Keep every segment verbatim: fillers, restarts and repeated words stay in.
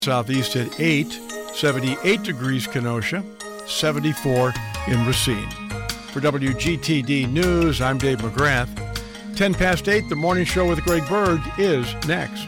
Southeast at eight, seventy-eight degrees Kenosha, seventy-four in Racine. For W G T D News, I'm Dave McGrath. ten past eight, the morning show with Greg Berg is next.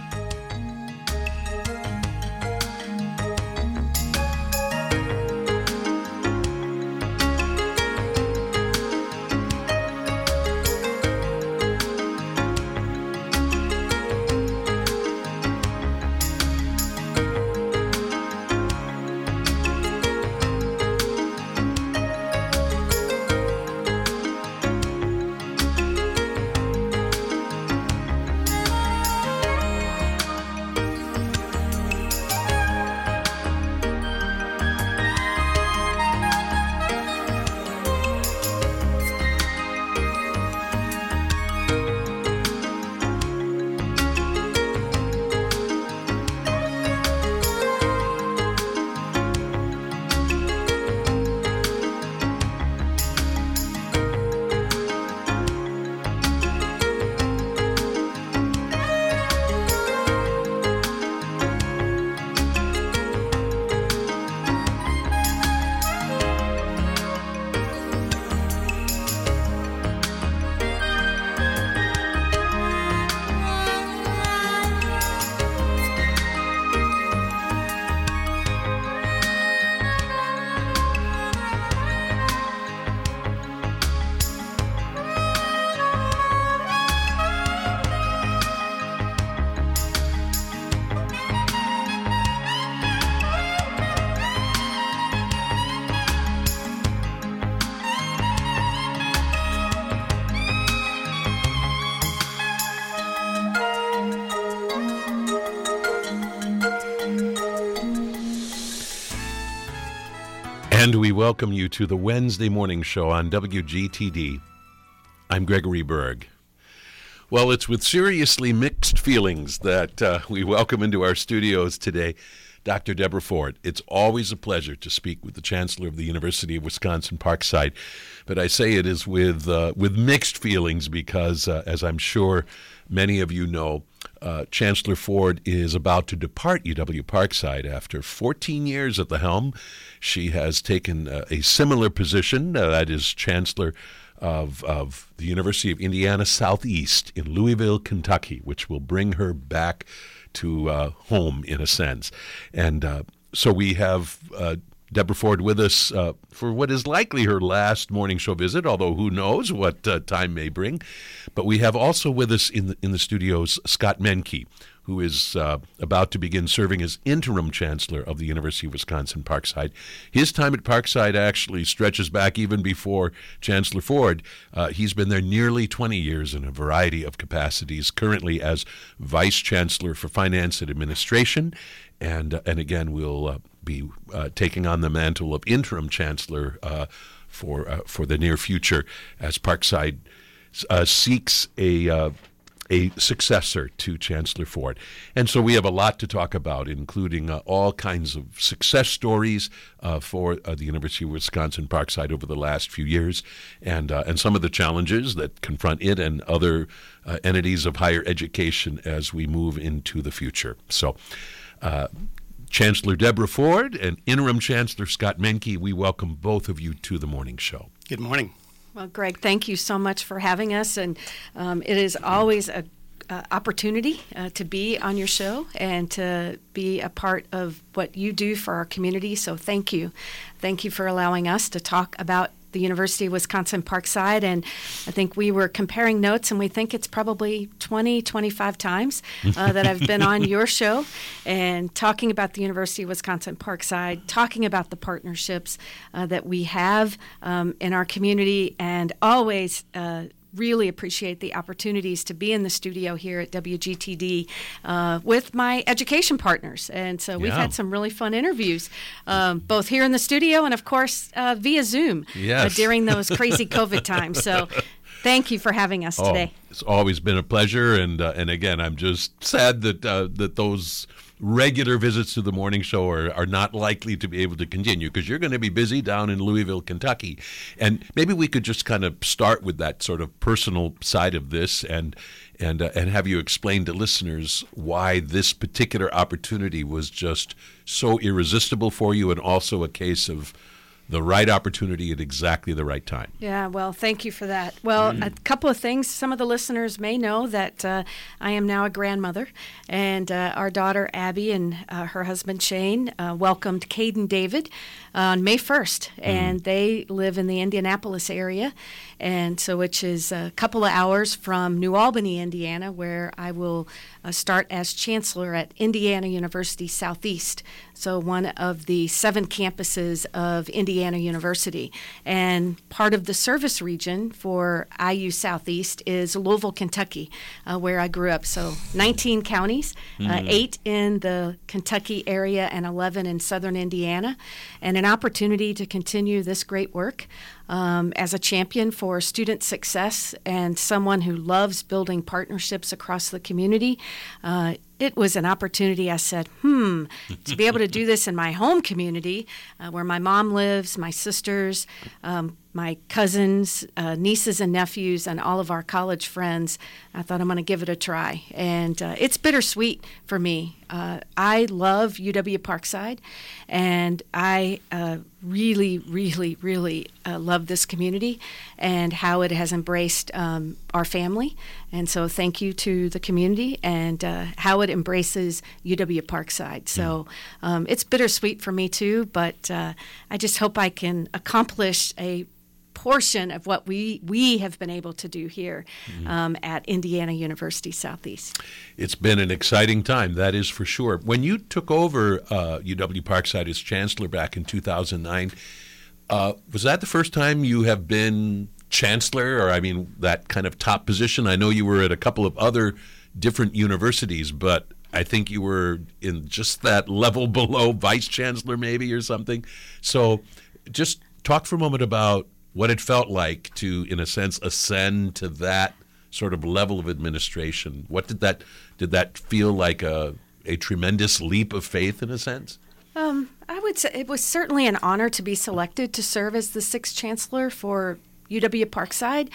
And we welcome you to the Wednesday morning show on W G T D. I'm Gregory Berg. Well, it's with seriously mixed feelings that uh, we welcome into our studios today Doctor Deborah Ford. It's always a pleasure to speak with the Chancellor of the University of Wisconsin-Parkside. But I say it is with uh, with mixed feelings because, uh, as I'm sure many of you know, uh, Chancellor Ford is about to depart U W-Parkside after fourteen years at the helm. She has taken uh, a similar position, uh, that is Chancellor of, of the University of Indiana Southeast in Louisville, Kentucky, which will bring her back to uh, home in a sense. And uh, so we have uh, Deborah Ford with us uh, for what is likely her last morning show visit, although who knows what uh, time may bring. But we have also with us in the, in the studios Scott Menke, who is uh, about to begin serving as interim chancellor of the University of Wisconsin-Parkside. His time at Parkside actually stretches back even before Chancellor Ford. Uh, he's been there nearly twenty years in a variety of capacities, currently as vice chancellor for finance and administration, and, uh, and again, will uh, be uh, taking on the mantle of interim chancellor uh, for, uh, for the near future as Parkside uh, seeks a... Uh, a successor to Chancellor Ford. And so we have a lot to talk about, including uh, all kinds of success stories uh, for uh, the University of Wisconsin-Parkside over the last few years, and uh, and some of the challenges that confront it and other uh, entities of higher education as we move into the future. So uh, Chancellor Deborah Ford and Interim Chancellor Scott Menke, we welcome both of you to the morning show. Good morning. Well, Greg, thank you so much for having us, and um, it is always a uh, opportunity uh, to be on your show and to be a part of what you do for our community, so thank you. Thank you for allowing us to talk about the University of Wisconsin-Parkside, and I think we were comparing notes, and we think it's probably twenty, twenty-five times uh, that I've been on your show and talking about the University of Wisconsin-Parkside, talking about the partnerships uh, that we have um, in our community, and always uh, really appreciate the opportunities to be in the studio here at W G T D uh, with my education partners. And so we've yeah. had some really fun interviews, um, both here in the studio and, of course, uh, via Zoom yes. uh, during those crazy COVID times. So thank you for having us oh, today. It's always been a pleasure. And uh, and again, I'm just sad that uh, that those regular visits to the morning show are, are not likely to be able to continue because you're going to be busy down in Louisville, Kentucky. And maybe we could just kind of start with that sort of personal side of this and and uh, and have you explain to listeners why this particular opportunity was just so irresistible for you and also a case of the right opportunity at exactly the right time. Yeah, well, thank you for that. Well, mm. a couple of things. Some of the listeners may know that uh, I am now a grandmother, and uh, our daughter Abby and uh, her husband Shane uh, welcomed Caden David on May first, mm. and they live in the Indianapolis area, and so which is a couple of hours from New Albany, Indiana, where I will uh, start as chancellor at Indiana University Southeast, so one of the seven campuses of Indiana University. And part of the service region for I U Southeast is Louisville, Kentucky, uh, where I grew up. So nineteen counties, mm. uh, eight in the Kentucky area and eleven in southern Indiana, and an opportunity to continue this great work um, as a champion for student success and someone who loves building partnerships across the community. Uh, It was an opportunity. I said, hmm, to be able to do this in my home community uh, where my mom lives, my sisters, um, my cousins, uh, nieces and nephews, and all of our college friends, I thought I'm going to give it a try. And uh, it's bittersweet for me. Uh, I love U W Parkside, and I uh, really, really, really uh, love this community and how it has embraced um, our family. And so thank you to the community and uh, how it embraces U W Parkside. So um, it's bittersweet for me too, but uh, I just hope I can accomplish a portion of what we, we have been able to do here mm-hmm. um, at Indiana University Southeast. It's been an exciting time, that is for sure. When you took over uh, U W Parkside as chancellor back in two thousand nine, uh, was that the first time you have been chancellor, or I mean that kind of top position? I know you were at a couple of other different universities, but I think you were in just that level below vice chancellor maybe or something. So just talk for a moment about what it felt like to, in a sense, ascend to that sort of level of administration. What did that did that feel like a a tremendous leap of faith in a sense? Um, I would say it was certainly an honor to be selected to serve as the sixth chancellor for U W Parkside,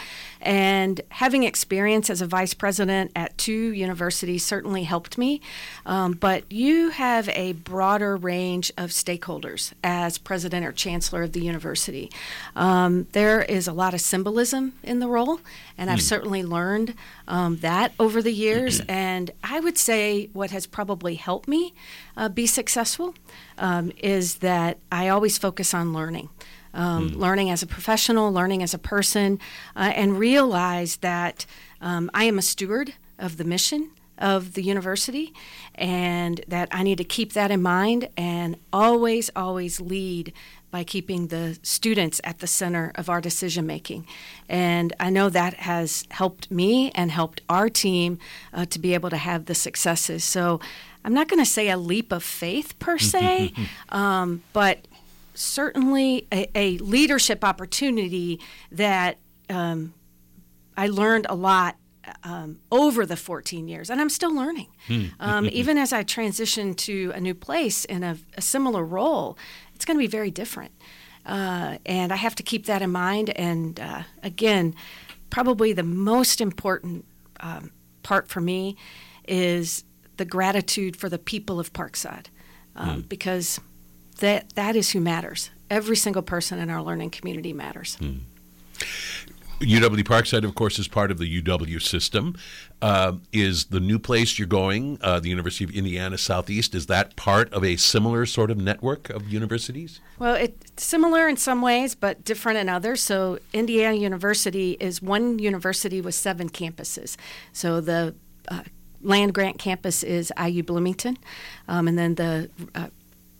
and having experience as a vice president at two universities certainly helped me. Um, but you have a broader range of stakeholders as president or chancellor of the university. Um, there is a lot of symbolism in the role, and I've mm. certainly learned um, that over the years. And I would say what has probably helped me uh, be successful um, is that I always focus on learning. Um, mm. Learning as a professional, learning as a person, uh, and realize that um, I am a steward of the mission of the university, and that I need to keep that in mind and always, always lead by keeping the students at the center of our decision making. And I know that has helped me and helped our team uh, to be able to have the successes. So I'm not going to say a leap of faith per se, um, but certainly a, a leadership opportunity that um, I learned a lot um, over the fourteen years, and I'm still learning. um, even as I transition to a new place in a, a similar role, it's going to be very different. Uh, and I have to keep that in mind. And uh, again, probably the most important um, part for me is the gratitude for the people of Parkside, um, mm. because That that is who matters. Every single person in our learning community matters. Hmm. U W Parkside, of course, is part of the U W system. Uh, is the new place you're going, uh, the University of Indiana Southeast, is that part of a similar sort of network of universities? Well, it's similar in some ways, but different in others. So Indiana University is one university with seven campuses. So the uh, land-grant campus is I U Bloomington, um, and then the uh,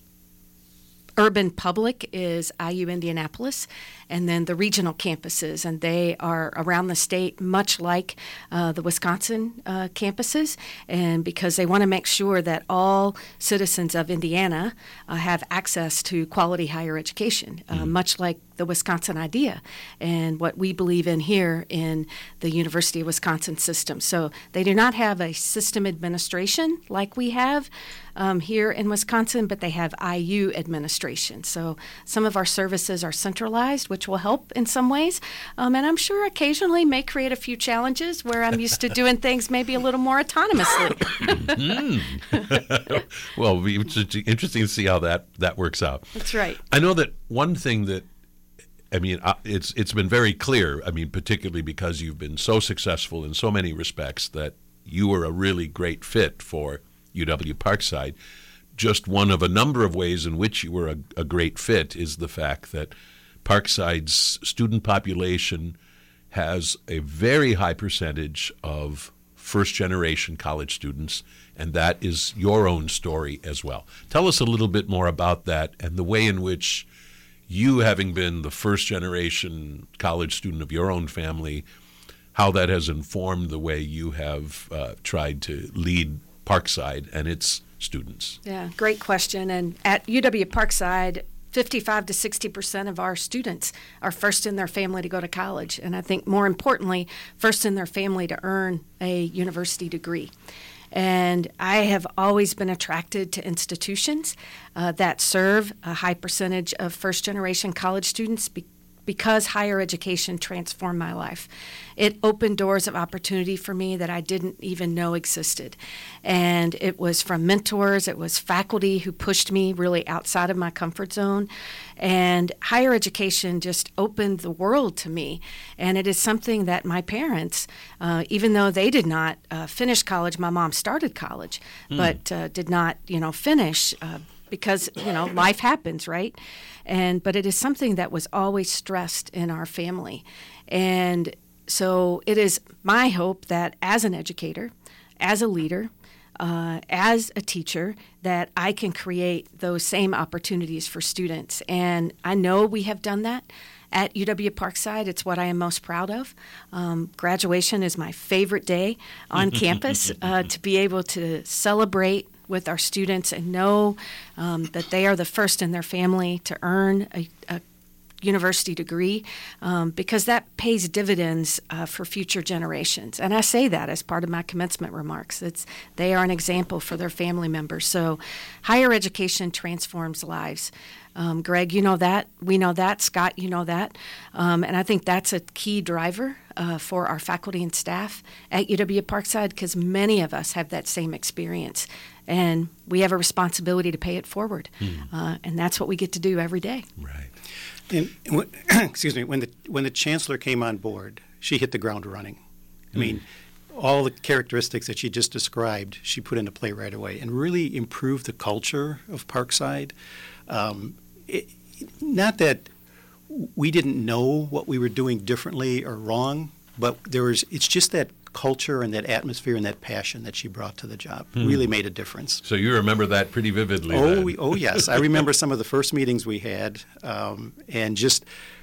urban public is I U Indianapolis, and then the regional campuses, and they are around the state, much like uh, the Wisconsin uh, campuses, and because they want to make sure that all citizens of Indiana uh, have access to quality higher education, uh, mm. much like the Wisconsin idea and what we believe in here in the University of Wisconsin system. So they do not have a system administration like we have um, here in Wisconsin, but they have I U administration. So some of our services are centralized, which will help in some ways. Um, and I'm sure occasionally may create a few challenges where I'm used to doing things maybe a little more autonomously. mm. Well, it'll be interesting to see how that, that works out. That's right. I know that one thing that, I mean, uh, it's it's been very clear, I mean, particularly because you've been so successful in so many respects, that you are a really great fit for U W-Parkside. Just one of a number of ways in which you were a, a great fit is the fact that Parkside's student population has a very high percentage of first-generation college students, and that is your own story as well. Tell us a little bit more about that and the way in which you, having been the first-generation college student of your own family, how that has informed the way you have uh, tried to lead Parkside and its students. Yeah, great question. And at U W-Parkside, fifty-five to sixty percent of our students are first in their family to go to college. And I think more importantly, first in their family to earn a university degree. And I have always been attracted to institutions uh, that serve a high percentage of first-generation college students be- because higher education transformed my life. It opened doors of opportunity for me that I didn't even know existed. And it was from mentors, it was faculty who pushed me really outside of my comfort zone. And higher education just opened the world to me. And it is something that my parents, uh, even though they did not uh, finish college, my mom started college, mm. but uh, did not, you know, finish uh, because, you know, life happens, right? And but it is something that was always stressed in our family. And so it is my hope that as an educator, as a leader, uh, as a teacher, that I can create those same opportunities for students. And I know we have done that at U W-Parkside. It's what I am most proud of. Um, graduation is my favorite day on campus, uh, to be able to celebrate with our students and know um, that they are the first in their family to earn a, a university degree, um, because that pays dividends uh, for future generations. And I say that as part of my commencement remarks. It's they are an example for their family members. So higher education transforms lives. Um, Greg, you know that. We know that. Scott, you know that. Um, and I think that's a key driver uh, for our faculty and staff at U W-Parkside, because many of us have that same experience. And we have a responsibility to pay it forward. Mm. Uh, and that's what we get to do every day. Right. And, and when, excuse me, when the when the chancellor came on board, she hit the ground running. I mm. mean, all the characteristics that she just described, she put into play right away and really improved the culture of Parkside. Um, it, not that we didn't know what we were doing differently or wrong, but there was. It's just that culture and that atmosphere and that passion that she brought to the job hmm. really made a difference. So you remember that pretty vividly. Oh, we, oh yes. I remember some of the first meetings we had, um, and just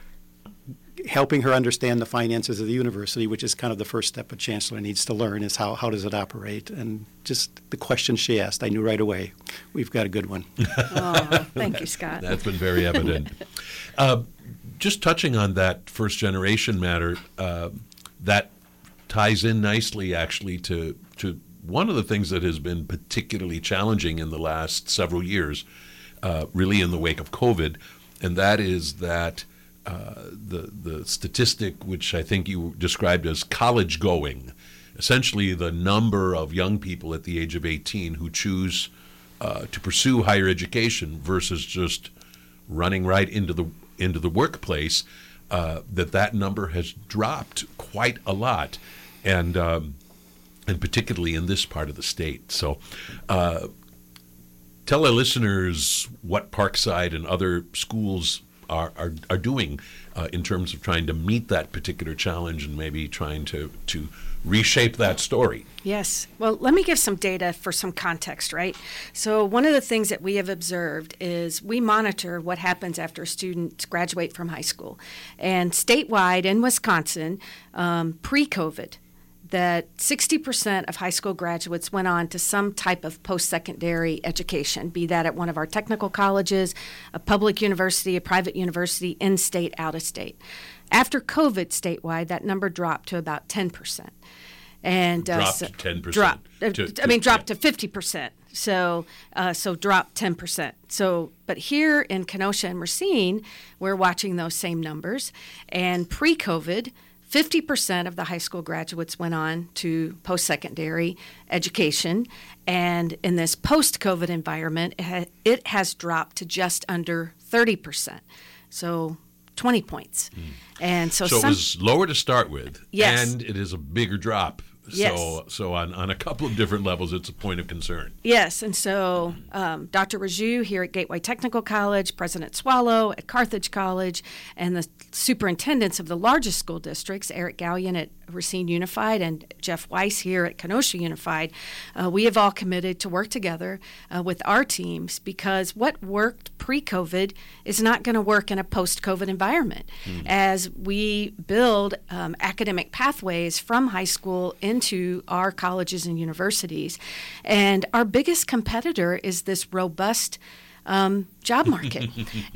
helping her understand the finances of the university, which is kind of the first step a chancellor needs to learn, is how, how does it operate? And just the questions she asked, I knew right away, we've got a good one. Oh, thank you, Scott. That's been very evident. uh, just touching on that first generation matter, uh, that ties in nicely, actually, to to one of the things that has been particularly challenging in the last several years, uh, really in the wake of COVID, and that is that uh, the the statistic, which I think you described as college going, essentially the number of young people at the age of eighteen who choose uh, to pursue higher education versus just running right into the into the workplace, uh, that that number has dropped quite a lot. And um, and particularly in this part of the state. So uh, tell our listeners what Parkside and other schools are, are, are doing uh, in terms of trying to meet that particular challenge and maybe trying to, to reshape that story. Yes. Well, let me give some data for some context, right? So one of the things that we have observed is we monitor what happens after students graduate from high school. And statewide in Wisconsin, um, pre-COVID, that sixty percent of high school graduates went on to some type of post-secondary education, be that at one of our technical colleges, a public university, a private university, in-state, out-of-state. After COVID statewide, that number dropped to about ten percent. And uh, dropped so, to ten percent. Dropped, uh, to, I mean, to, dropped yeah. to fifty percent. So, uh, so dropped ten percent. So, but here in Kenosha and Racine, we're watching those same numbers. And pre-COVID, fifty percent of the high school graduates went on to post-secondary education. And in this post-COVID environment, it, ha- it has dropped to just under thirty percent. So, twenty points. Mm. And so, so some, it was lower to start with, yes. and it is a bigger drop. Yes. So, so on, on a couple of different levels, it's a point of concern. Yes, and so um, Doctor Raju here at Gateway Technical College, President Swallow at Carthage College, and the superintendents of the largest school districts, Eric Gallion at Racine Unified and Jeff Weiss here at Kenosha Unified, uh, we have all committed to work together uh, with our teams, because what worked pre-COVID is not going to work in a post-COVID environment. Mm. As we build um, academic pathways from high school into our colleges and universities. And our biggest competitor is this robust um, job market.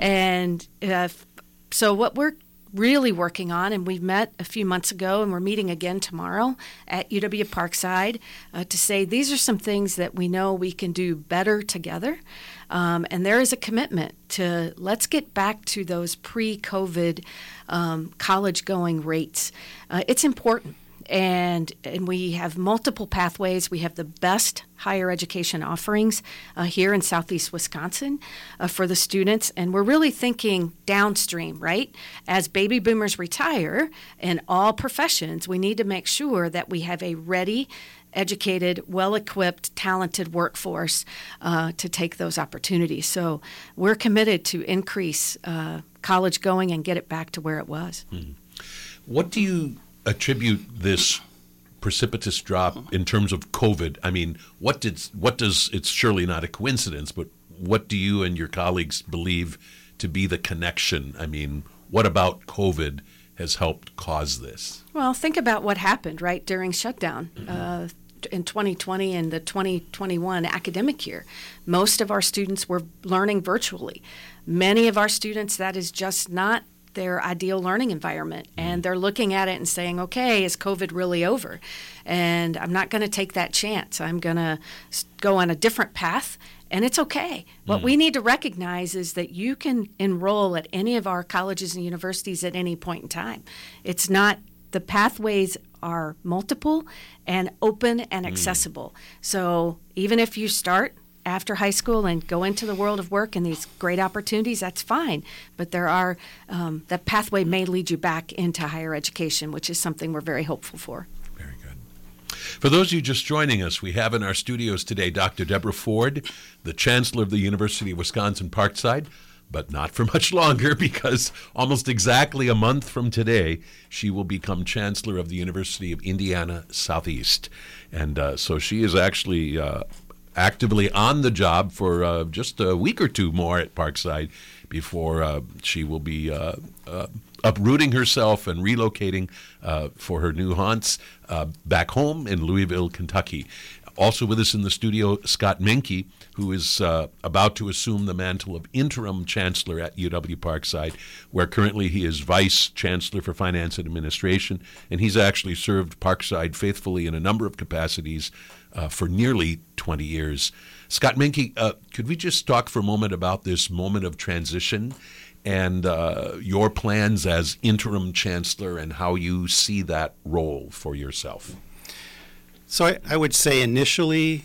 and uh, so what we're really working on, and we've met a few months ago and we're meeting again tomorrow at U W Parkside uh, to say these are some things that we know we can do better together. Um, and there is a commitment to let's get back to those pre-COVID um, college-going rates. Uh, it's important. And and we have multiple pathways. We have the best higher education offerings uh, here in Southeast Wisconsin uh, for the students. And we're really thinking downstream, right? As baby boomers retire in all professions, we need to make sure that we have a ready, educated, well-equipped, talented workforce uh, to take those opportunities. So we're committed to increase uh, college going and get it back to where it was. Hmm. What do you attribute this precipitous drop in terms of COVID? I mean, what did what does it's surely not a coincidence, but what do you and your colleagues believe to be the connection? I mean, what about COVID has helped cause this? Well, think about what happened right during shutdown. Mm-hmm. Uh, in twenty twenty and the twenty twenty-one academic year, most of our students were learning virtually. Many of our students, that is just not their ideal learning environment, and they're looking at it and saying, okay, is COVID really over? And I'm not going to take that chance. I'm going to go on a different path, and it's okay. What mm. we need to recognize is that you can enroll at any of our colleges and universities at any point in time. It's not, the pathways are multiple and open and accessible. Mm. So even if you start after high school and go into the world of work and these great opportunities, that's fine. But there are, um, that pathway may lead you back into higher education, which is something we're very hopeful for. Very good. For those of you just joining us, we have in our studios today Doctor Deborah Ford, the Chancellor of the University of Wisconsin-Parkside, but not for much longer, because almost exactly a month from today, she will become Chancellor of the University of Indiana Southeast. And uh, so she is actually Uh, actively on the job for uh, just a week or two more at Parkside before uh, she will be uh, uh, uprooting herself and relocating uh, for her new haunts uh, back home in Louisville, Kentucky. Also with us in the studio, Scott Menke, who is uh, about to assume the mantle of interim chancellor at U W Parkside, where currently he is vice chancellor for finance and administration, and he's actually served Parkside faithfully in a number of capacities uh, for nearly twenty years. Scott Menke, uh, could we just talk for a moment about this moment of transition and uh, your plans as interim chancellor and how you see that role for yourself? So I, I would say initially,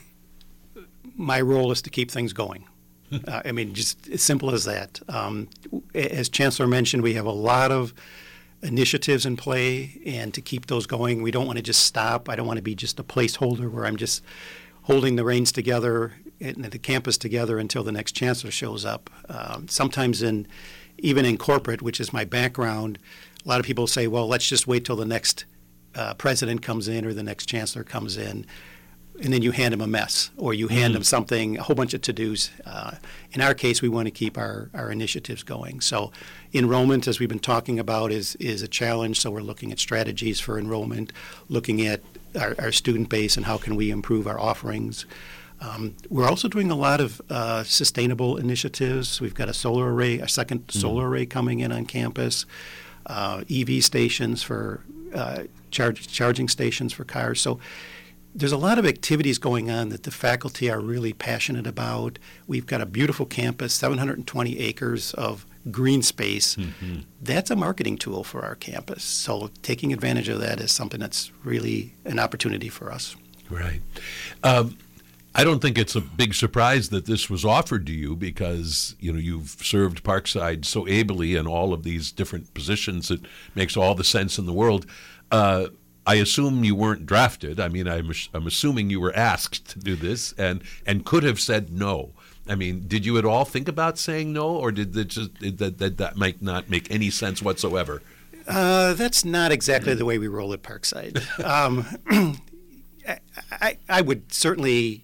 my role is to keep things going. uh, I mean, just as simple as that. Um, as Chancellor mentioned, we have a lot of initiatives in play, and to keep those going, we don't want to just stop. I don't want to be just a placeholder where I'm just holding the reins together and the campus together until the next chancellor shows up. Um, sometimes in even in corporate, which is my background, a lot of people say, well, let's just wait till the next uh, president comes in or the next chancellor comes in. and then you hand them a mess, or you hand mm-hmm. them something, a whole bunch of to-dos. Uh, in our case, we want to keep our, our initiatives going. So enrollment, as we've been talking about, is is a challenge. So we're looking at strategies for enrollment, looking at our, our student base and how can we improve our offerings. Um, we're also doing a lot of uh, sustainable initiatives. We've got a solar array, a second mm-hmm. solar array coming in on campus, uh, E V stations for uh, charge, charging stations for cars. So there's a lot of activities going on that the faculty are really passionate about. We've got a beautiful campus, seven hundred twenty acres of green space. Mm-hmm. That's a marketing tool for our campus. So taking advantage of that is something that's really an opportunity for us. Right. Um, I don't think it's a big surprise that this was offered to you because, you know, you've served Parkside so ably in all of these different positions. It makes all the sense in the world. Uh, I assume you weren't drafted. I mean, I'm, I'm assuming you were asked to do this and, and could have said no. I mean, did you at all think about saying no, or did that just did that, that that might not make any sense whatsoever? Uh, that's not exactly the way we roll at Parkside. um, I, I, I would certainly.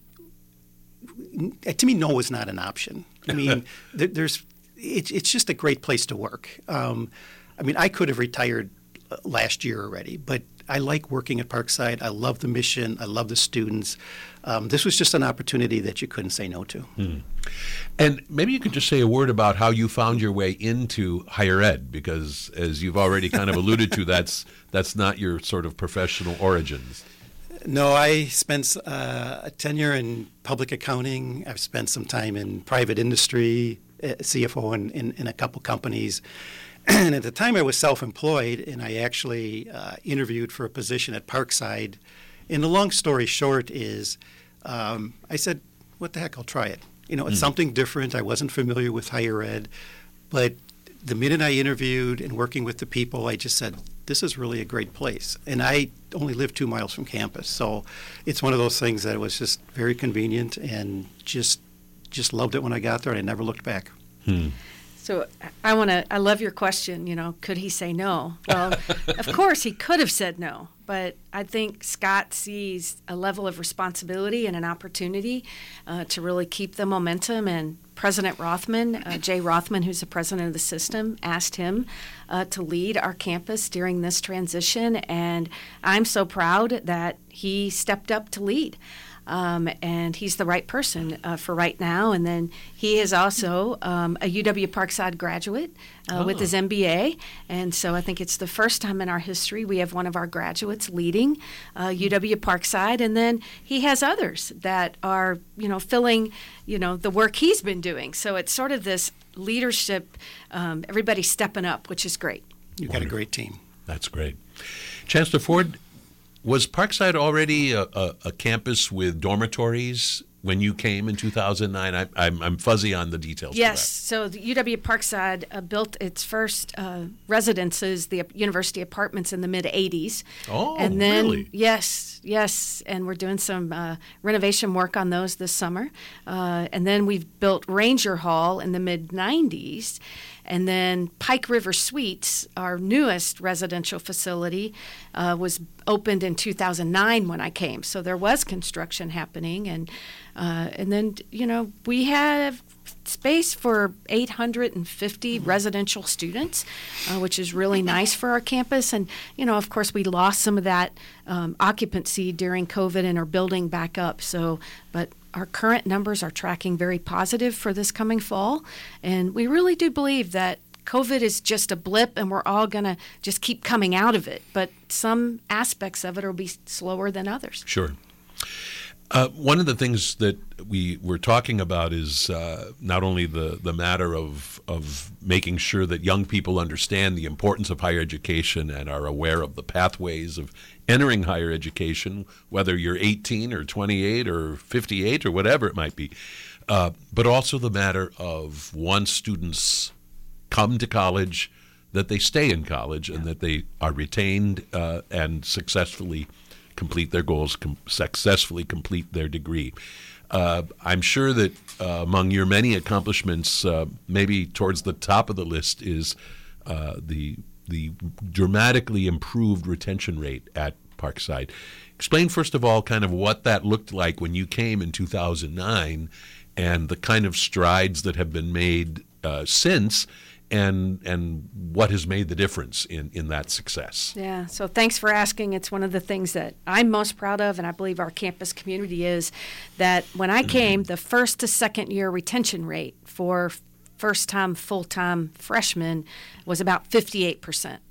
To me, no is not an option. I mean, there, there's it, it's just a great place to work. Um, I mean, I could have retired last year already, but I like working at Parkside. I love the mission. I love the students. Um, this was just an opportunity that you couldn't say no to. Hmm. And maybe you could just say a word about how you found your way into higher ed, because as you've already kind of alluded to, that's that's not your sort of professional origins. No, I spent uh, a tenure in public accounting. I've spent some time in private industry, uh, C F O in, in, in a couple companies. And at the time I was self-employed, and I actually uh, interviewed for a position at Parkside. And the long story short is um, I said, what the heck, I'll try it. You know, it's mm. something different. I wasn't familiar with higher ed. But the minute I interviewed and working with the people, I just said, this is really a great place. And I only live two miles from campus. So it's one of those things that was just very convenient and just just loved it when I got there, and I never looked back. Hmm. So I want to, I love your question, you know, could he say no? Well, of course he could have said no, but I think Scott sees a level of responsibility and an opportunity uh, to really keep the momentum. And President Rothman, uh, Jay Rothman, who's the president of the system, asked him uh, to lead our campus during this transition. And I'm so proud that he stepped up to lead. Um, and he's the right person uh, for right now. And then he is also um, a U W Parkside graduate uh, oh. with his M B A. And so I think it's the first time in our history we have one of our graduates leading uh, U W Parkside. And then he has others that are, you know, filling, you know, the work he's been doing. So it's sort of this leadership, um, everybody stepping up, which is great. You've got a great team. That's great. Chancellor Ford, was Parkside already a, a, a campus with dormitories when you came in two thousand nine? I, I'm, I'm fuzzy on the details. Yes. So the U W Parkside uh, built its first uh, residences, the university apartments, in the mid eighties. Oh, and then, really? Yes, yes. And we're doing some uh, renovation work on those this summer. Uh, and then we've built Ranger Hall in the mid nineties. And then Pike River Suites, our newest residential facility, uh, was opened in two thousand nine when I came. So there was construction happening. And uh, and then, you know, we have space for eight hundred fifty mm-hmm. residential students, uh, which is really nice for our campus. And, you know, of course, we lost some of that um, occupancy during COVID and are building back up. So, but our current numbers are tracking very positive for this coming fall, and we really do believe that COVID is just a blip and we're all going to just keep coming out of it, but some aspects of it will be slower than others. Sure. Uh, one of the things that we were talking about is uh, not only the, the matter of of making sure that young people understand the importance of higher education and are aware of the pathways of entering higher education, whether you're eighteen or twenty-eight or fifty-eight or whatever it might be, uh, but also the matter of once students come to college, that they stay in college and that they are retained uh, and successfully complete their goals, com- successfully complete their degree. Uh, I'm sure that uh, among your many accomplishments, uh, maybe towards the top of the list is uh, the the dramatically improved retention rate at Parkside. Explain, first of all, kind of what that looked like when you came in two thousand nine and the kind of strides that have been made uh, since, and and what has made the difference in, in that success. Yeah, so thanks for asking. It's one of the things that I'm most proud of, and I believe our campus community is, that when I came, the first to second year retention rate for first-time, full-time freshmen was about fifty-eight percent.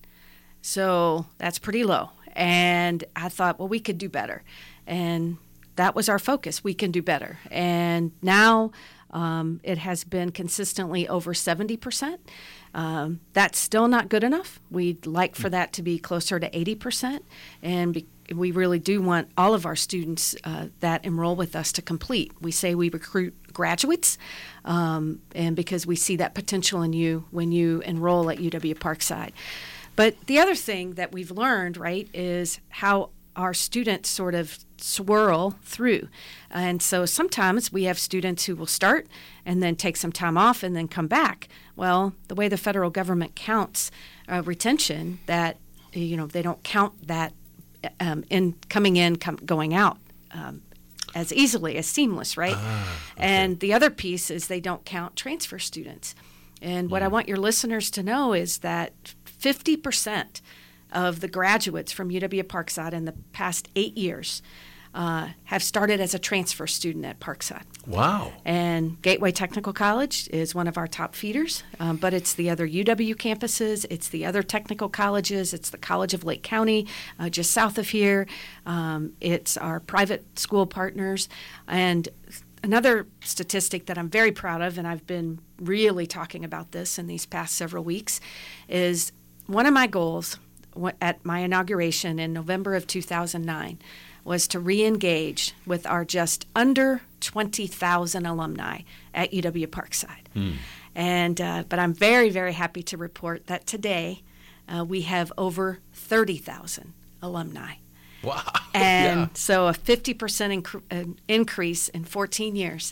So that's pretty low. And I thought, well, we could do better. And that was our focus. We can do better. And now um, it has been consistently over seventy percent. Um, that's still not good enough. We'd like for that to be closer to eighty percent. And be, we really do want all of our students uh, that enroll with us to complete. We say we recruit graduates, um, and because we see that potential in you when you enroll at U W-Parkside. But the other thing that we've learned, right, is how our students sort of swirl through. And so sometimes we have students who will start and then take some time off and then come back. Well, the way the federal government counts uh, retention, that, you know, they don't count that um, in coming in, com- going out um, as easily, as seamless, right? Ah, okay. And the other piece is they don't count transfer students. And what mm. I want your listeners to know is that fifty percent of the graduates from U W-Parkside in the past eight years uh, have started as a transfer student at Parkside. Wow. And Gateway Technical College is one of our top feeders, um, but it's the other U W campuses, it's the other technical colleges, it's the College of Lake County, uh, just south of here. Um, it's our private school partners. And another statistic that I'm very proud of, and I've been really talking about this in these past several weeks, is one of my goals at my inauguration in November of two thousand nine was to re-engage with our just under twenty thousand alumni at U W-Parkside. Mm. And uh, but I'm very, very happy to report that today uh, we have over thirty thousand alumni. Wow. And yeah. so a fifty percent inc- uh, increase in fourteen years.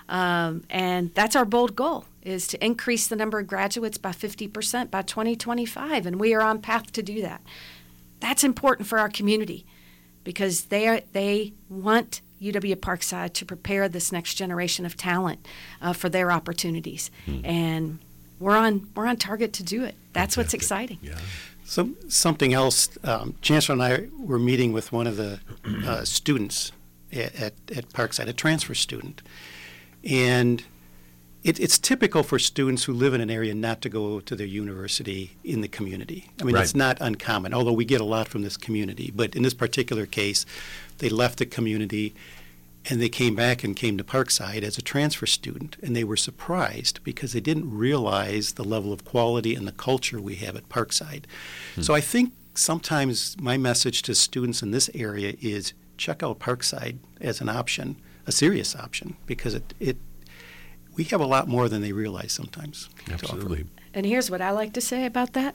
Um, and that's our bold goal, is to increase the number of graduates by fifty percent by twenty twenty-five, and we are on path to do that. That's important for our community because they are, they want U W-Parkside to prepare this next generation of talent uh, for their opportunities, mm. and we're on we're on target to do it. That's Fantastic. What's exciting. Yeah. So something else, um, Chancellor and I were meeting with one of the uh, students at, at, at Parkside, a transfer student. And it, it's typical for students who live in an area not to go to their university in the community. I mean, right. It's not uncommon, although we get a lot from this community. But in this particular case, they left the community and they came back and came to Parkside as a transfer student. And they were surprised because they didn't realize the level of quality and the culture we have at Parkside. Hmm. So I think sometimes my message to students in this area is check out Parkside as an option, a serious option, because it, it we have a lot more than they realize sometimes. Absolutely. And here's what I like to say about that.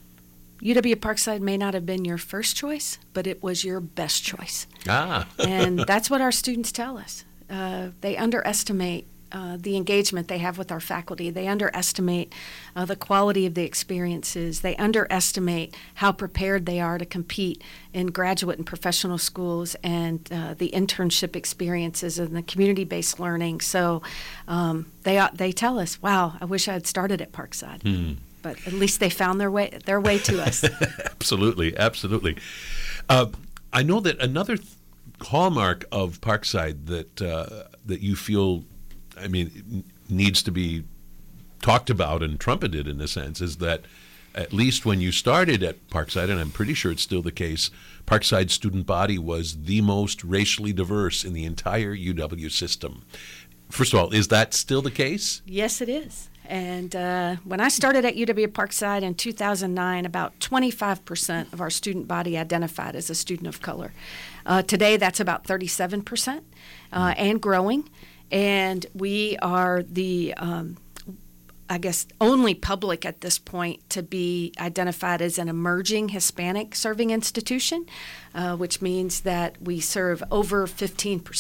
U W-Parkside may not have been your first choice, but it was your best choice. Ah. And that's what our students tell us. Uh, they underestimate uh, the engagement they have with our faculty. They underestimate uh, the quality of the experiences. They underestimate how prepared they are to compete in graduate and professional schools, and uh, the internship experiences and the community-based learning. So um, they they tell us, wow, I wish I had started at Parkside. Hmm. But at least they found their way their way to us. Absolutely, absolutely. Uh, I know that another th- hallmark of Parkside that uh, that you feel, I mean, needs to be talked about and trumpeted in a sense is that at least when you started at Parkside, and I'm pretty sure it's still the case, Parkside's student body was the most racially diverse in the entire U W system. First of all, is that still the case? Yes, it is. And uh, when I started at U W-Parkside in two thousand nine, about twenty-five percent of our student body identified as a student of color. Uh, today, that's about thirty-seven percent uh, and growing. And we are the, um, I guess, only public at this point to be identified as an emerging Hispanic serving institution, uh, which means that we serve over fifteen percent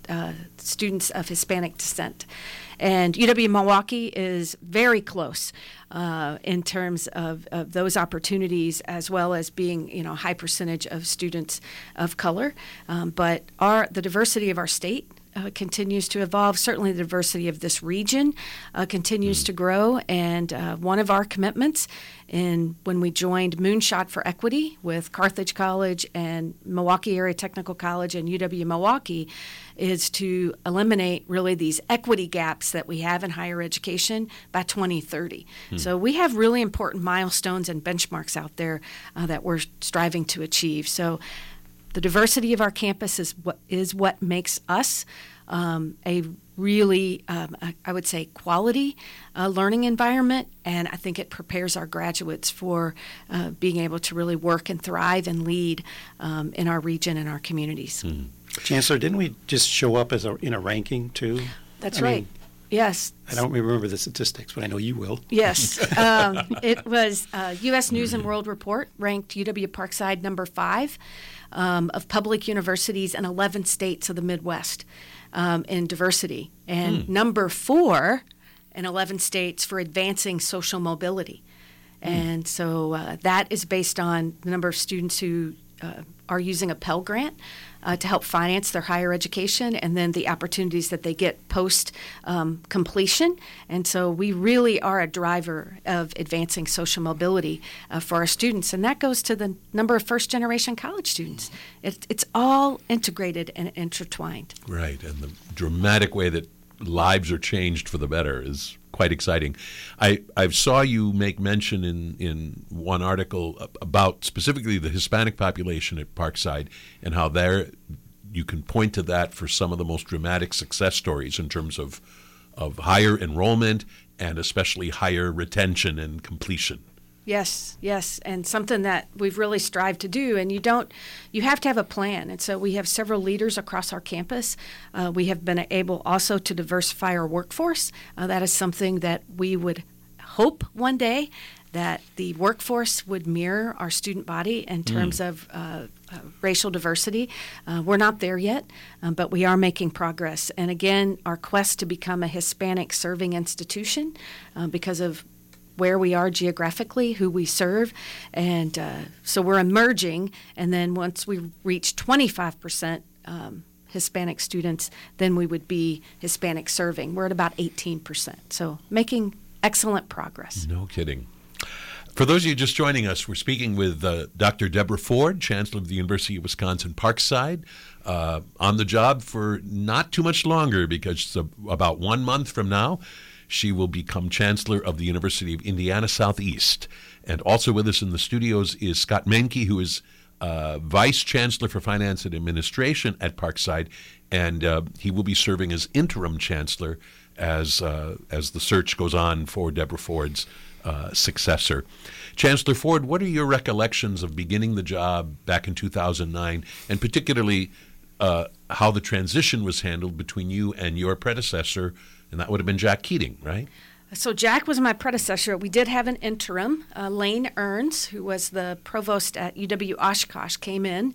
uh, students of Hispanic descent. And U W-Milwaukee is very close uh, in terms of, of those opportunities, as well as being, you know, a high percentage of students of color. Um, but our the diversity of our state uh, continues to evolve. Certainly the diversity of this region uh, continues mm. to grow. And uh, one of our commitments in when we joined Moonshot for Equity with Carthage College and Milwaukee Area Technical College and U W-Milwaukee is to eliminate really these equity gaps that we have in higher education by twenty thirty. Hmm. So we have really important milestones and benchmarks out there uh, that we're striving to achieve. So the diversity of our campus is what is what makes us um, a really, um, I would say, quality uh, learning environment, and I think it prepares our graduates for uh, being able to really work and thrive and lead um, in our region and our communities. Hmm. Chancellor, didn't we just show up as a, in a ranking too? That's I right. mean, yes. I don't remember the statistics, but I know you will. Yes. um, it was uh, U S News and World Report ranked U W-Parkside number five um, of public universities in eleven states of the Midwest um, in diversity, and hmm. number four in eleven states for advancing social mobility. And hmm. so uh, that is based on the number of students who uh, are using a Pell Grant uh, to help finance their higher education, and then the opportunities that they get post um, completion. And so we really are a driver of advancing social mobility uh, for our students, and that goes to the number of first-generation college students. It, it's all integrated and intertwined. Right, and the dramatic way that lives are changed for the better is quite exciting. I I saw you make mention in, in one article about specifically the Hispanic population at Parkside and how there you can point to that for some of the most dramatic success stories in terms of of higher enrollment and especially higher retention and completion. Yes, yes, and something that we've really strived to do. And you don't, you have to have a plan. And so we have several leaders across our campus. Uh, we have been able also to diversify our workforce. Uh, that is something that we would hope one day that the workforce would mirror our student body in terms mm. of uh, uh, racial diversity. Uh, we're not there yet, um, but we are making progress. And again, our quest to become a Hispanic serving institution uh, because of where we are geographically, who we serve, and uh, so we're emerging, and then once we reach twenty-five percent um, Hispanic students, then we would be Hispanic serving. We're at about eighteen percent, so making excellent progress. No kidding. For those of you just joining us, we're speaking with uh, Doctor Deborah Ford, Chancellor of the University of Wisconsin-Parkside, uh, on the job for not too much longer, because uh, about one month from now, she will become Chancellor of the University of Indiana Southeast. And also with us in the studios is Scott Menke, who is uh, Vice Chancellor for Finance and Administration at Parkside, and uh, he will be serving as interim Chancellor as uh, as the search goes on for Deborah Ford's uh, successor. Chancellor Ford, what are your recollections of beginning the job back in two thousand nine, and particularly uh, how the transition was handled between you and your predecessor? And that would have been Jack Keating, right? So Jack was my predecessor. We did have an interim. Uh, Lane Earns, who was the provost at U W-Oshkosh, came in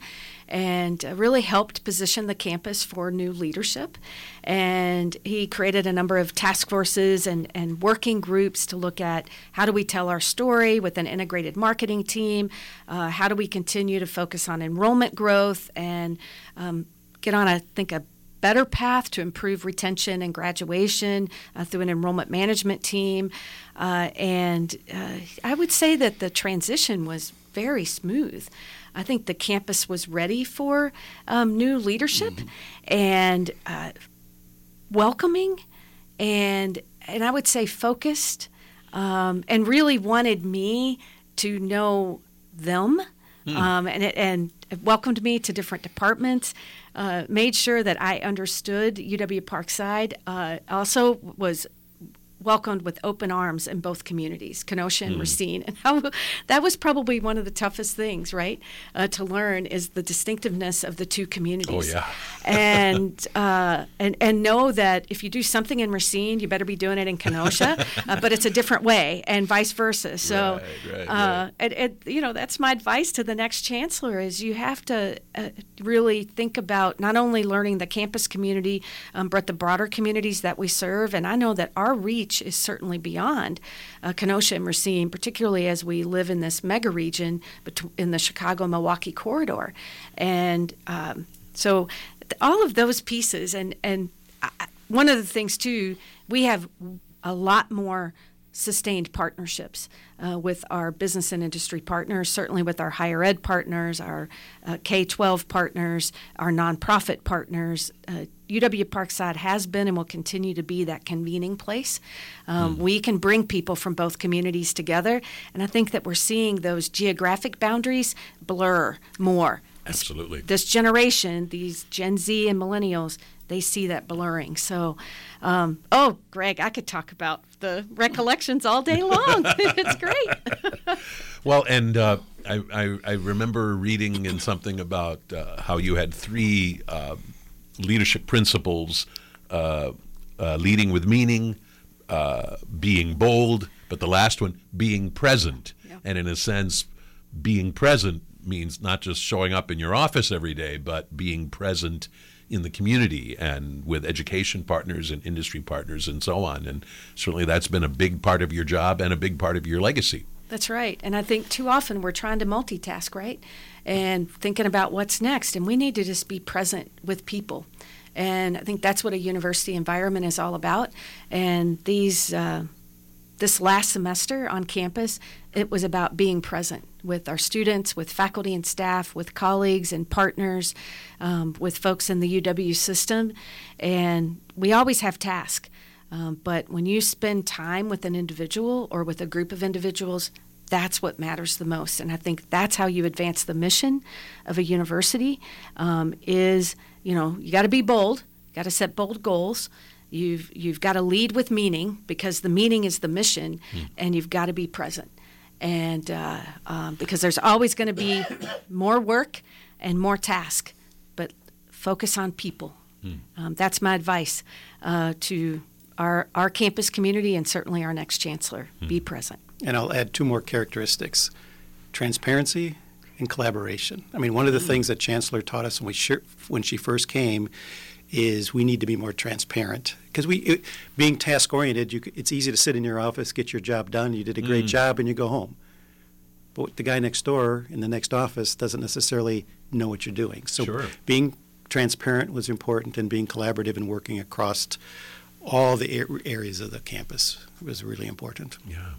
and uh, really helped position the campus for new leadership. And he created a number of task forces and, and working groups to look at how do we tell our story with an integrated marketing team, uh, how do we continue to focus on enrollment growth and um, get on, I think, a better path to improve retention and graduation uh, through an enrollment management team. Uh, and uh, I would say that the transition was very smooth. I think the campus was ready for um, new leadership mm-hmm. and uh, welcoming and, and I would say focused um, and really wanted me to know them mm. um, and, and welcomed me to different departments. Uh, made sure that I understood U W-Parkside. Uh, also was welcomed with open arms in both communities, Kenosha and mm. Racine. And how, that was probably one of the toughest things, right, uh, to learn is the distinctiveness of the two communities. Oh, yeah. and, uh, and and know that if you do something in Racine, you better be doing it in Kenosha, uh, but it's a different way, and vice versa. So, right, right, uh, right. It, it, you know, that's my advice to the next chancellor is you have to uh, really think about not only learning the campus community, um, but the broader communities that we serve. And I know that our reach is certainly beyond uh, Kenosha and Racine, particularly as we live in this mega region between, in the Chicago-Milwaukee corridor. And um, so th- all of those pieces, and, and I, one of the things, too, we have a lot more sustained partnerships uh, with our business and industry partners, certainly with our higher ed partners, our uh, K twelve partners, our nonprofit partners. Uh, U W-Parkside has been and will continue to be that convening place. Um, mm. We can bring people from both communities together, and I think that we're seeing those geographic boundaries blur more. Absolutely. This, this generation, these Gen Z and millennials, they see that blurring. So, um, oh, Greg, I could talk about the recollections all day long. It's great. Well, and uh, I, I, I remember reading in something about uh, how you had three uh, leadership principles, uh, uh, leading with meaning, uh, being bold, but the last one, being present. Yeah. And in a sense, being present means not just showing up in your office every day, but being present in the community and with education partners and industry partners and so on. And certainly that's been a big part of your job and a big part of your legacy. That's right. And I think too often we're trying to multitask, right? And thinking about what's next. And we need to just be present with people. And I think that's what a university environment is all about. And these uh, this last semester on campus, it was about being present with our students, with faculty and staff, with colleagues and partners, um, with folks in the U W system. And we always have tasks. Um, but when you spend time with an individual or with a group of individuals, that's what matters the most. And I think that's how you advance the mission of a university um, is, you know, you got to be bold, you got to set bold goals. You've you've got to lead with meaning because the meaning is the mission, mm. and you've got to be present. And uh, um, because there's always going to be more work and more task, but focus on people. Mm. Um, that's my advice uh, to our our campus community and certainly our next chancellor. Mm. Be present. And I'll add two more characteristics: transparency and collaboration. I mean, one of the mm. things that Chancellor taught us when we sh- when she first came is we need to be more transparent. Because we, it, being task-oriented, you, it's easy to sit in your office, get your job done, you did a great mm. job, and you go home. But the guy next door in the next office doesn't necessarily know what you're doing. So sure. being transparent was important, and being collaborative and working across all the areas of the campus was really important. Yeah.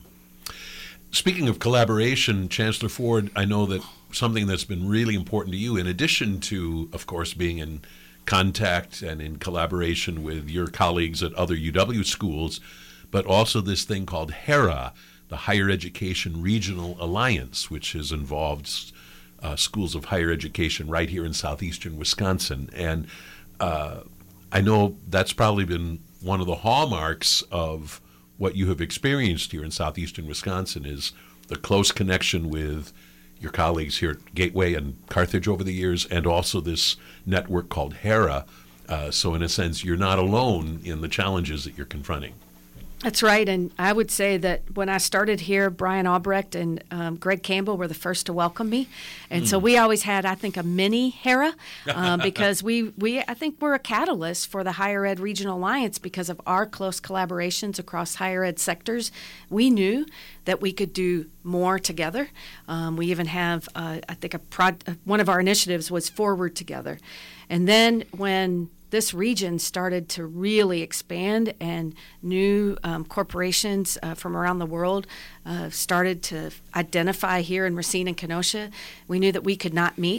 Speaking of collaboration, Chancellor Ford, I know that something that's been really important to you, in addition to, of course, being in contact and in collaboration with your colleagues at other U W schools, but also this thing called HERA, the Higher Education Regional Alliance, which has involved uh, schools of higher education right here in southeastern Wisconsin. And uh, I know that's probably been one of the hallmarks of what you have experienced here in southeastern Wisconsin is the close connection with your colleagues here at Gateway and Carthage over the years, and also this network called HERA. Uh, so in a sense, you're not alone in the challenges that you're confronting. That's right, and I would say that when I started here, Brian Albrecht and um, Greg Campbell were the first to welcome me, and mm. so we always had, I think, a mini HERA um, because we, we, I think, we're a catalyst for the Higher Ed Regional Alliance because of our close collaborations across higher ed sectors. We knew that we could do more together. Um, we even have, uh, I think, a prod, uh, one of our initiatives was Forward Together, and then when this region started to really expand and new um, corporations uh, from around the world uh, started to identify here in Racine and Kenosha, we knew that we could not meet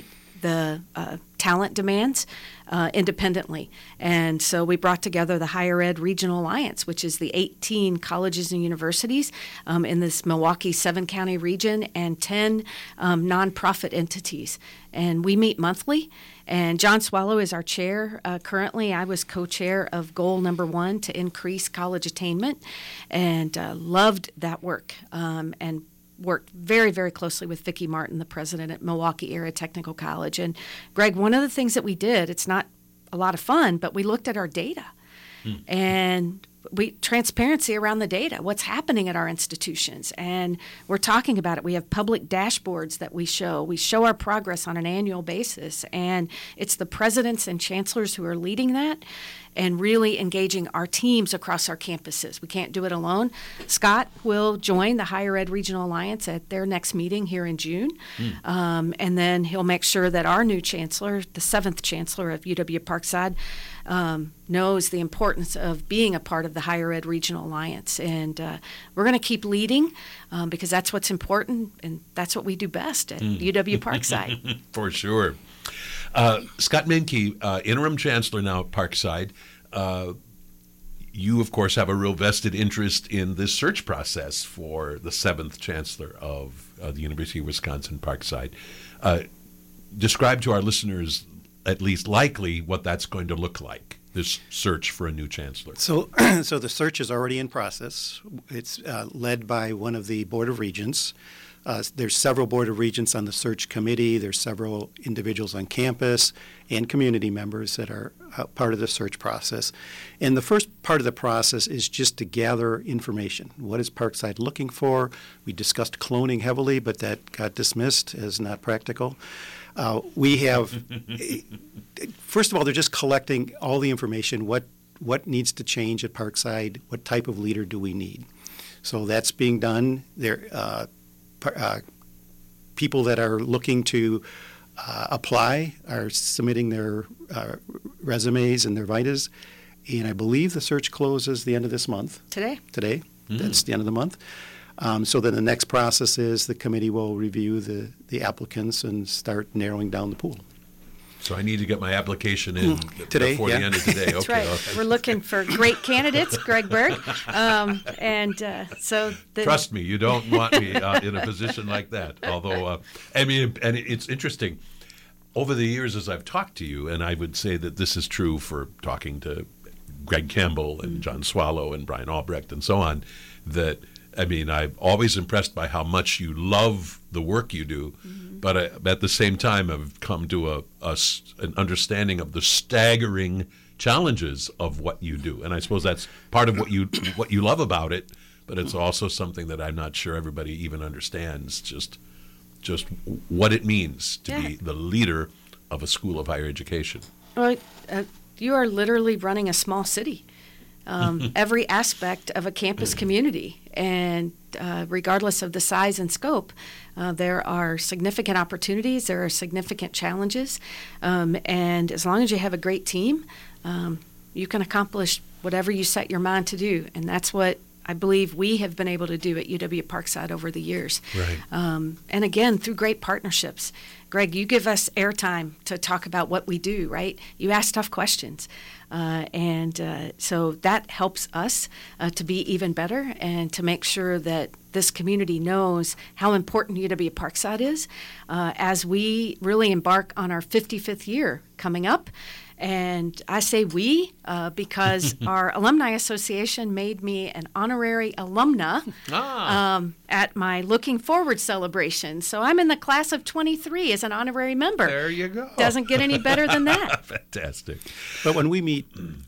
the uh, talent demands uh, independently. And so we brought together the Higher Ed Regional Alliance, which is the eighteen colleges and universities um, in this Milwaukee seven-county region, and ten um, nonprofit entities. And we meet monthly. And John Swallow is our chair uh, currently. I was co-chair of goal number one to increase college attainment, and uh, loved that work um, and worked very, very closely with Vicki Martin, the president at Milwaukee Area Technical College. And Greg, one of the things that we did, it's not a lot of fun, but we looked at our data hmm. and we transparency around the data, what's happening at our institutions. And we're talking about it. We have public dashboards that we show. We show our progress on an annual basis. And it's the presidents and chancellors who are leading that and really engaging our teams across our campuses. We can't do it alone. Scott will join the Higher Ed Regional Alliance at their next meeting here in June. Mm. Um, and then he'll make sure that our new chancellor, the seventh chancellor of U W-Parkside, um, knows the importance of being a part of the Higher Ed Regional Alliance. And uh, we're going to keep leading um, because that's what's important, and that's what we do best at mm. U W-Parkside. For sure. Uh, Scott Menke, uh, interim chancellor now at Parkside. Uh, you, of course, have a real vested interest in this search process for the seventh chancellor of uh, the University of Wisconsin-Parkside. Uh, describe to our listeners, at least likely, what that's going to look like, this search for a new chancellor. So, so the search is already in process. It's uh, led by one of the Board of Regents. Uh, there's several Board of Regents on the search committee. There's several individuals on campus and community members that are uh, part of the search process. And the first part of the process is just to gather information. What is Parkside looking for? We discussed cloning heavily, but that got dismissed as not practical. Uh, we have, first of all, they're just collecting all the information. What, what needs to change at Parkside? What type of leader do we need? So that's being done. There. Uh, Uh, people that are looking to uh, apply are submitting their uh, resumes and their vitas, and I believe the search closes the end of this month. Today. Today. Mm. That's the end of the month. Um, so then the next process is the committee will review the, the applicants and start narrowing down the pool. So I need to get my application in today, before yeah. the end of today. That's okay. right. We're looking for great candidates, Greg Berg. Um, and uh, so the, Trust me, you don't want me uh, in a position like that. Although, uh, I mean, and it's interesting. Over the years, as I've talked to you, and I would say that this is true for talking to Greg Campbell and John Swallow and Brian Albrecht and so on, that, I mean, I'm always impressed by how much you love the work you do, mm-hmm. but I, at the same time, I've come to a, a, an understanding of the staggering challenges of what you do. And I suppose that's part of what you what you love about it, but it's also something that I'm not sure everybody even understands, just just what it means to yeah. be the leader of a school of higher education. Well, uh, you are literally running a small city. Um, every aspect of a campus community, and uh, regardless of the size and scope, uh, there are significant opportunities, there are significant challenges, um, and as long as you have a great team, um, you can accomplish whatever you set your mind to do, and that's what I believe we have been able to do at U W-Parkside over the years. Right. Um, and again, through great partnerships. Greg, you give us airtime to talk about what we do, right? You ask tough questions. Uh, and uh, so that helps us uh, to be even better and to make sure that this community knows how important U W-Parkside is uh, as we really embark on our fifty-fifth year coming up. And I say we uh, because our Alumni Association made me an honorary alumna ah. um, at my Looking Forward celebration. So I'm in the class of twenty-three as an honorary member. There you go. Doesn't get any better than that. Fantastic. But when we meet,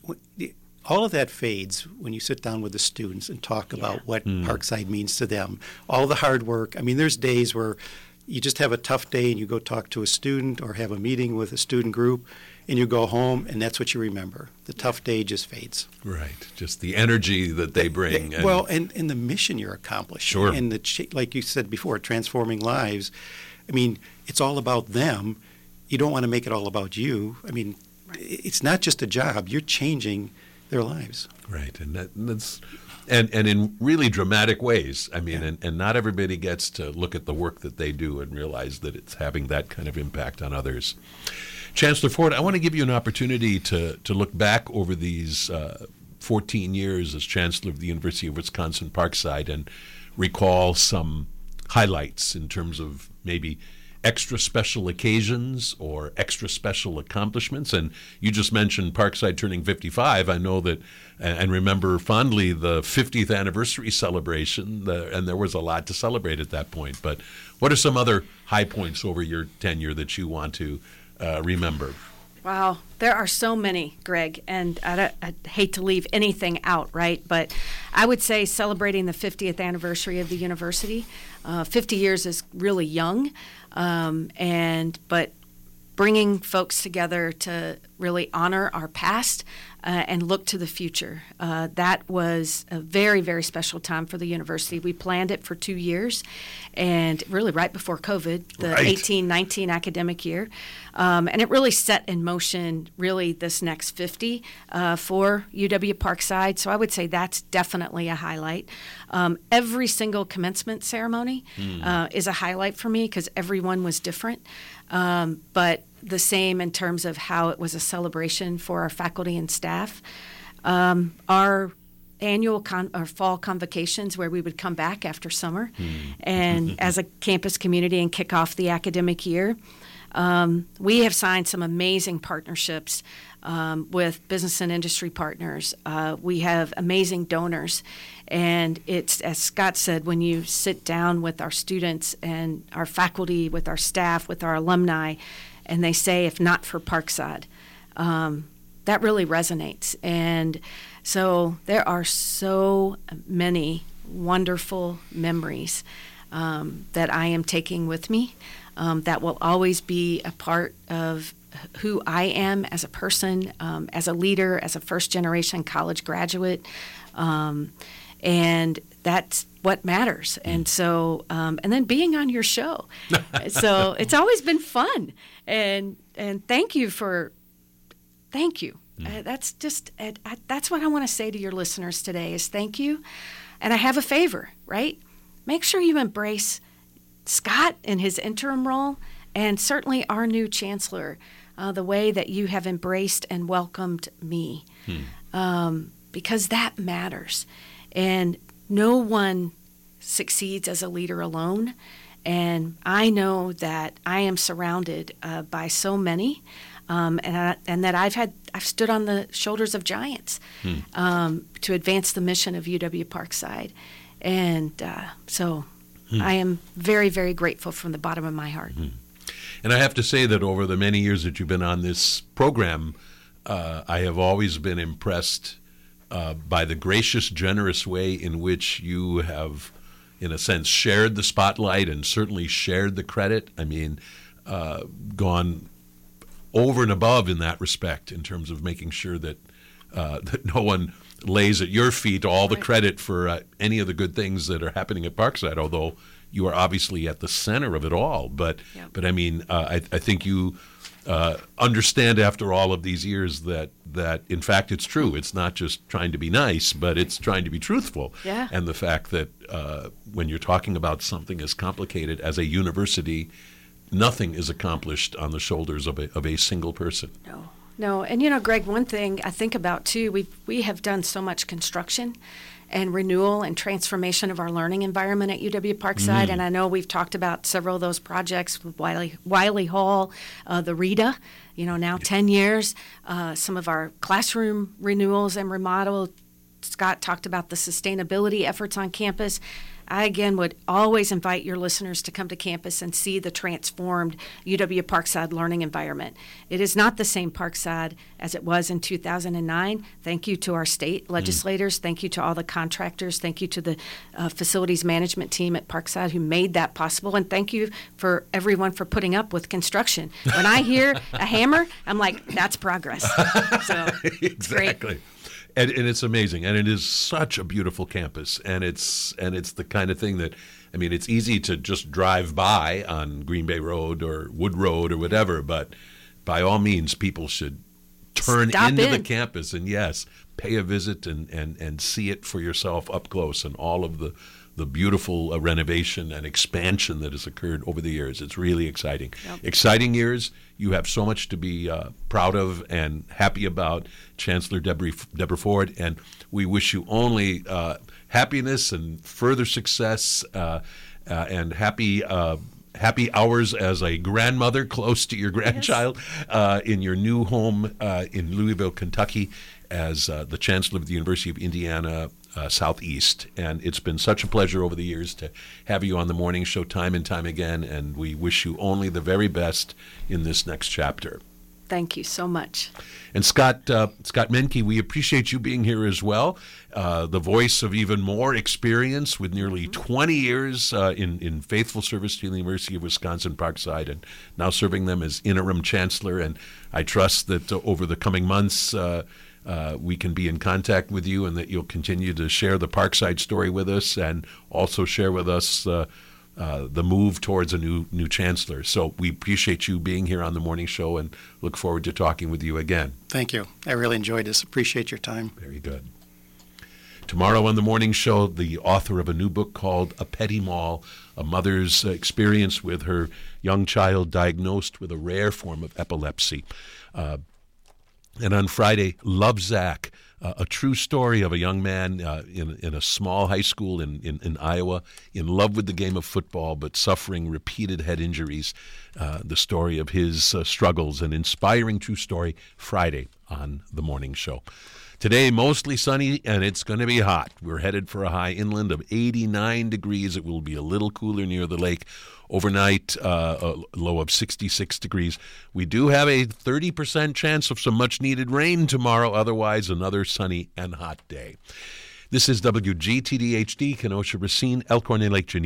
all of that fades when you sit down with the students and talk yeah. about what mm. Parkside means to them. All the hard work. I mean, there's days where you just have a tough day and you go talk to a student or have a meeting with a student group, and you go home, and that's what you remember. The tough day just fades. Right, just the energy that they bring. And, well, and, and the mission you're accomplishing. Sure. And, the like you said before, transforming lives. I mean, it's all about them. You don't want to make it all about you. I mean, it's not just a job. You're changing their lives. Right, and that, that's And and in really dramatic ways. I mean, yeah. and, and not everybody gets to look at the work that they do and realize that it's having that kind of impact on others. Chancellor Ford, I want to give you an opportunity to, to look back over these uh, fourteen years as Chancellor of the University of Wisconsin-Parkside and recall some highlights in terms of maybe extra special occasions or extra special accomplishments. And you just mentioned Parkside turning fifty-five. I know that, and remember fondly the fiftieth anniversary celebration, the, and there was a lot to celebrate at that point. But what are some other high points over your tenure that you want to uh, remember? Wow, there are so many, Greg, and I, I hate to leave anything out, right? But I would say celebrating the fiftieth anniversary of the university. Uh, fifty years is really young, um, and but bringing folks together to really honor our past uh, and look to the future. Uh, that was a very, very special time for the university. We planned it for two years, and really right before COVID, the right. eighteen nineteen academic year. Um, and it really set in motion really this next fifty uh, for U W-Parkside. So I would say that's definitely a highlight. Um, every single commencement ceremony mm. uh, is a highlight for me because everyone was different. Um, but the same in terms of how it was a celebration for our faculty and staff. Um, our annual con- or fall convocations where we would come back after summer mm. and as a campus community and kick off the academic year. Um, we have signed some amazing partnerships um, with business and industry partners. Uh, we have amazing donors. And it's, as Scott said, when you sit down with our students and our faculty, with our staff, with our alumni, and they say, if not for Parkside, um, that really resonates. And so there are so many wonderful memories um, that I am taking with me. Um, that will always be a part of who I am as a person, um, as a leader, as a first-generation college graduate, um, and that's what matters. And so, um, and then being on your show, so it's always been fun. And and thank you for, thank you. Mm. Uh, that's just uh, I, that's what I want to say to your listeners today is thank you. And I have a favor, right? Make sure you embrace Scott in his interim role, and certainly our new chancellor, uh, the way that you have embraced and welcomed me, hmm. um, because that matters. And no one succeeds as a leader alone. And I know that I am surrounded uh, by so many, um, and I, and that I've had I've stood on the shoulders of giants hmm. um, to advance the mission of U W-Parkside, and uh, so. Hmm. I am very, very grateful from the bottom of my heart. Hmm. And I have to say that over the many years that you've been on this program, uh, I have always been impressed uh, by the gracious, generous way in which you have, in a sense, shared the spotlight and certainly shared the credit. I mean, uh, gone over and above in that respect in terms of making sure that uh, that no one lays at your feet all the credit for uh, any of the good things that are happening at Parkside, although you are obviously at the center of it all. But, yep. but I mean, uh, I, I think you uh, understand after all of these years that, that, in fact, it's true. It's not just trying to be nice, but it's trying to be truthful. Yeah. And the fact that uh, when you're talking about something as complicated as a university, nothing is accomplished on the shoulders of a, of a single person. No. No, and you know, Greg, one thing I think about too, we we have done so much construction and renewal and transformation of our learning environment at U W-Parkside, mm. and I know we've talked about several of those projects with Wiley, Wiley Hall, uh, the RETA, you know, now ten years, uh, some of our classroom renewals and remodel. Scott talked about the sustainability efforts on campus. I, again, would always invite your listeners to come to campus and see the transformed U W-Parkside learning environment. It is not the same Parkside as it was in two thousand nine. Thank you to our state legislators. Mm. Thank you to all the contractors. Thank you to the uh, facilities management team at Parkside who made that possible. And thank you for everyone for putting up with construction. When I hear a hammer, I'm like, that's progress. So, exactly. Great. And, and it's amazing, and it is such a beautiful campus, and it's and it's the kind of thing that, I mean, it's easy to just drive by on Green Bay Road or Wood Road or whatever, but by all means, people should turn Stop into in. the campus and, yes, pay a visit and, and, and see it for yourself up close and all of the the beautiful uh, renovation and expansion that has occurred over the years. It's really exciting. Yep. Exciting years. You have so much to be uh, proud of and happy about, Chancellor Deborah, Deborah Ford, and we wish you only uh, happiness and further success uh, uh, and happy uh, happy hours as a grandmother close to your grandchild yes. uh, in your new home uh, in Louisville, Kentucky, as uh, the Chancellor of the University of Indiana Uh, Southeast. And it's been such a pleasure over the years to have you on the morning show time and time again, and we wish you only the very best in this next chapter. Thank you so much. And Scott uh, Scott Menke, we appreciate you being here as well, uh, the voice of even more experience with nearly twenty years uh, in, in faithful service to the University of Wisconsin Parkside, and now serving them as interim chancellor. And I trust that uh, over the coming months, uh, Uh, we can be in contact with you, and that you'll continue to share the Parkside story with us, and also share with us uh, uh, the move towards a new new chancellor. So we appreciate you being here on the morning show, and look forward to talking with you again. Thank you. I really enjoyed this. Appreciate your time. Very good. Tomorrow on the morning show, the author of a new book called A Petty Mall, a mother's experience with her young child diagnosed with a rare form of epilepsy. Uh, And on Friday, Love Zach, uh, a true story of a young man uh, in in a small high school in, in, in Iowa, in love with the game of football, but suffering repeated head injuries. Uh, the story of his uh, struggles, an inspiring true story, Friday on the morning show. Today, mostly sunny, and it's going to be hot. We're headed for a high inland of eighty-nine degrees. It will be a little cooler near the lake. Overnight, uh, a low of sixty-six degrees. We do have a thirty percent chance of some much-needed rain tomorrow. Otherwise, another sunny and hot day. This is W G T D H D, Kenosha, Racine, Elkhorn, and Lake Geneva.